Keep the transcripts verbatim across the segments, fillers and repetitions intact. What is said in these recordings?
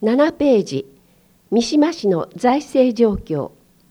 ななページ、三島市の財政状況。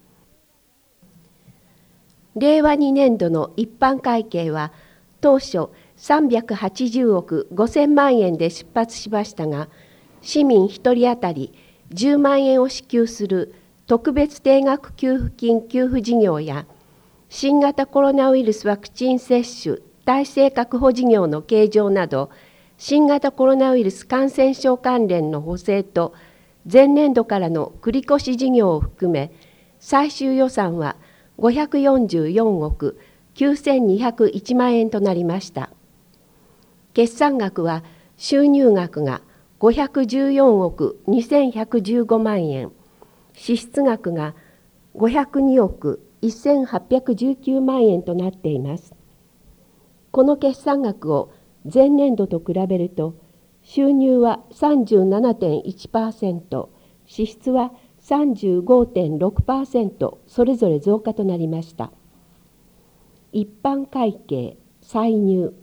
れいわにねんどの一般会計は当初さんびゃくはちじゅうおくごせんまんえんで出発しましたが、市民ひとり当たりじゅうまんえんを支給する特別定額給付金給付事業や新型コロナウイルスワクチン接種体制確保事業の計上など、新型コロナウイルス感染症関連の補正と前年度からの繰越事業を含め、最終予算はごひゃくよんじゅうよんおくきゅうせんにひゃくいちまんえんとなりました。決算額は収入額がごひゃくじゅうよんおくにせんひゃくじゅうごまんえん、支出額がごひゃくにおくせんはっぴゃくじゅうきゅうまんえんとなっています。この決算額を前年度と比べると、収入は さんじゅうななてんいちパーセント、支出は さんじゅうごてんろくパーセント それぞれ増加となりました。一般会計歳入。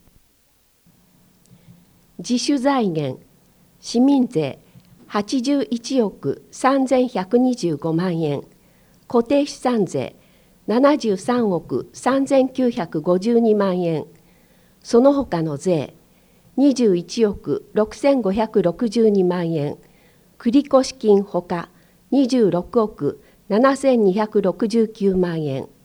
自主財源、市民税はちじゅういちおくさんぜんひゃくにじゅうごまんえん、固定資産税ななじゅうさんおくさんぜんきゅうひゃくごじゅうにまんえん、その他の税にじゅういちおくろくせんごひゃくろくじゅうにまんえん、繰越金ほかにじゅうろくおくななせんにひゃくろくじゅうきゅうまんえん、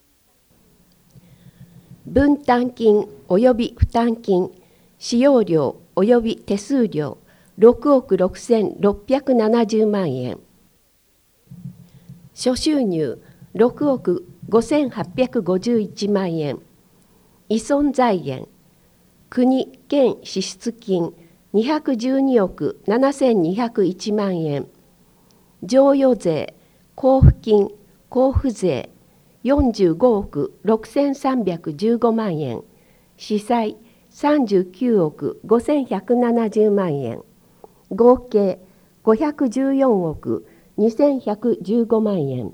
分担金及び負担金、使用料及び手数料ろくおくろくせんろっぴゃくななじゅうまんえん、諸収入ろくおくごせんはっぴゃくごじゅういちまんえん、依存財源、国・県支出金にひゃくじゅうにおくななせんにひゃくいちまんえん、譲与税、交付金、交付税よんじゅうごおくろくせんさんびゃくじゅうごまんえん、司債さんじゅうきゅうおくごせんひゃくななじゅうまんえん、合計ごひゃくじゅうよんおくにせんひゃくじゅうごまんえん。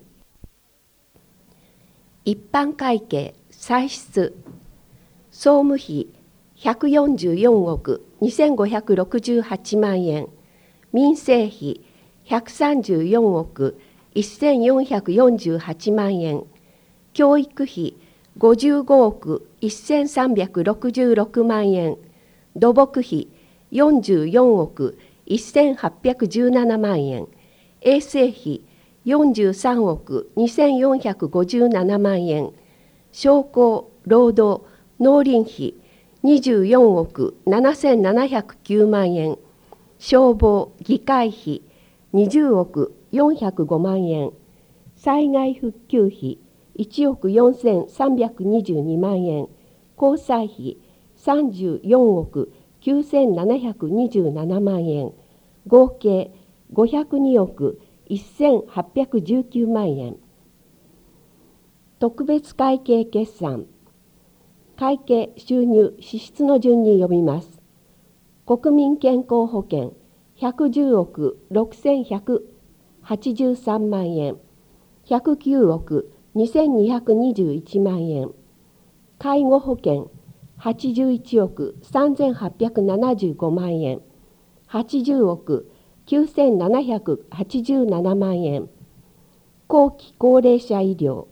一般会計歳出。総務費ひゃくよんじゅうよんおくにせんごひゃくろくじゅうはちまんえん、民生費ひゃくさんじゅうよんおくせんよんひゃくよんじゅうはちまんえん、教育費ごじゅうごおくせんさんびゃくろくじゅうろくまんえん、土木費よんじゅうよんおくせんはっぴゃくじゅうななまんえん、衛生費よんじゅうさんおくにせんよんひゃくごじゅうななまんえん、商工、労働、農林費にじゅうよんおくななせんななひゃくきゅうまんえん、消防、議会費にじゅうおくよんひゃくごまんえん、災害復旧費いちおくよんせんさんびゃくにじゅうにまんえん、交際費さんじゅうよんおくきゅうせんななひゃくにじゅうななまんえん、合計ごひゃくにおくせんはっぴゃくじゅうきゅうまんえん。特別会計決算。会計収入支出の順に読みます。国民健康保険ひゃくじゅうおくろくせんひゃくはちじゅうさんまんえん、ひゃくきゅうおくにせんにひゃくにじゅういちまんえん、介護保険はちじゅういちおくさんぜんはっぴゃくななじゅうごまんえん、はちじゅうおくきゅうせんななひゃくはちじゅうななまんえん、後期高齢者医療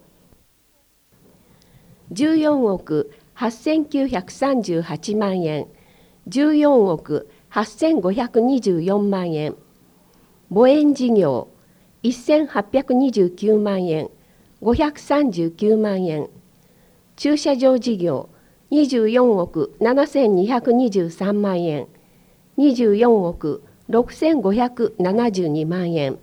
じゅうよんおくはっせんきゅうひゃくさんじゅうはちまんえん、じゅうよんおくはっせんごひゃくにじゅうよんまんえん、母園事業せんはっぴゃくにじゅうきゅうまんえん、ごひゃくさんじゅうきゅうまんえん、駐車場事業にじゅうよんおくななせんにひゃくにじゅうさんまんえん、にじゅうよんおくろくせんごひゃくななじゅうにまんえん、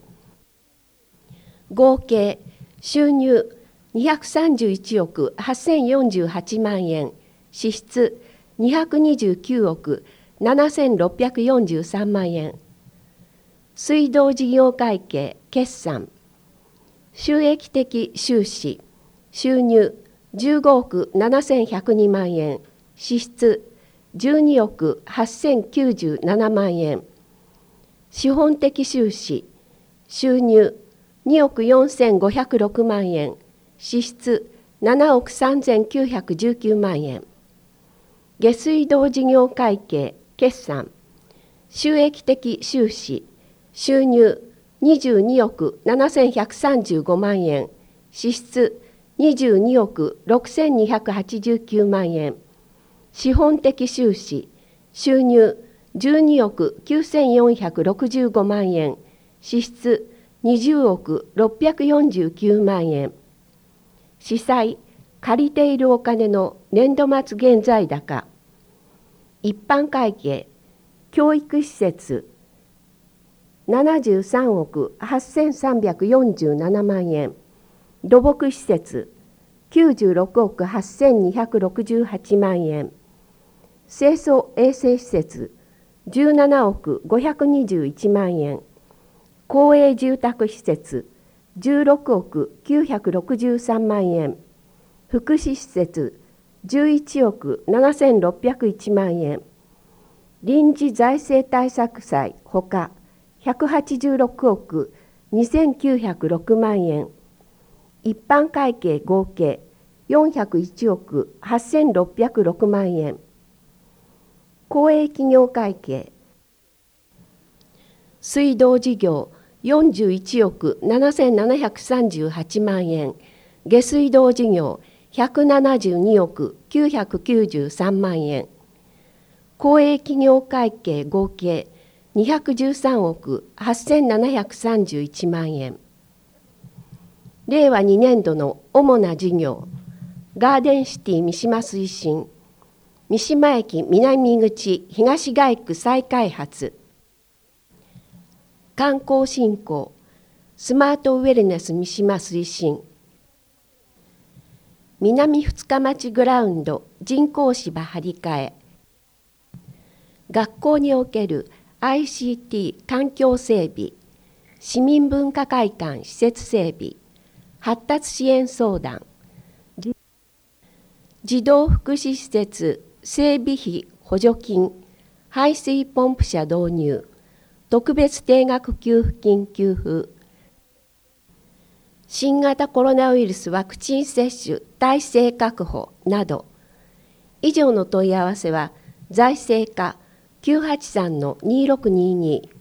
合計収入にひゃくさんじゅういちおくはっせんよんじゅうはちまんえん、支出にひゃくにじゅうきゅうおくななせんろっぴゃくよんじゅうさんまんえん。水道事業会計決算。収益的収支、収入じゅうごおくななせんひゃくにまんえん、支出じゅうにおくはっせんきゅうじゅうななまんえん。資本的収支、収入におくよんせんごひゃくろくまんえん、支出ななおくさんぜんきゅうひゃくじゅうきゅうまんえん。下水道事業会計決算。収益的収支、 収入にじゅうにおくななせんひゃくさんじゅうごまんえん、支出にじゅうにおくろくせんにひゃくはちじゅうきゅうまんえん、資本的収支、収入じゅうにおくきゅうせんよんひゃくろくじゅうごまんえん、支出にじゅうおくろっぴゃくよんじゅうきゅうまんえん、司債、借りているお金の年度末現在高、一般会計、教育施設、ななじゅうさんおくはっせんさんびゃくよんじゅうななまんえん、土木施設、きゅうじゅうろくおくはっせんにひゃくろくじゅうはちまんえん、清掃衛生施設、じゅうななおくごひゃくにじゅういちまんえん、公営住宅施設、じゅうろくおくきゅうひゃくろくじゅうさんまんえん、福祉施設、じゅういちおくななせんろっぴゃくいちまんえん、臨時財政対策債ほかひゃくはちじゅうろくおくにせんきゅうひゃくろくまんえん、一般会計合計よんひゃくいちおくはっせんろっぴゃくろくまんえん、公営企業会計、水道事業よんじゅういちおくななせんななひゃくさんじゅうはちまんえん、下水道事業ひゃくななじゅうにおくきゅうひゃくきゅうじゅうさんまんえん、公営企業会計合計にひゃくじゅうさんおくはっせんななひゃくさんじゅういちまんえん。れいわにねんどの主な事業、ガーデンシティ三島推進、三島駅南口東街区再開発、観光振興、スマートウェルネス三島推進、南二日町グラウンド人工芝張り替え、学校における アイシーティー 環境整備、市民文化会館施設整備、発達支援相談、児童福祉施設整備費補助金、排水ポンプ車導入、特別定額給付金給付、新型コロナウイルスワクチン接種体制確保など、以上の問い合わせは財政課きゅうはちさんのにろくにに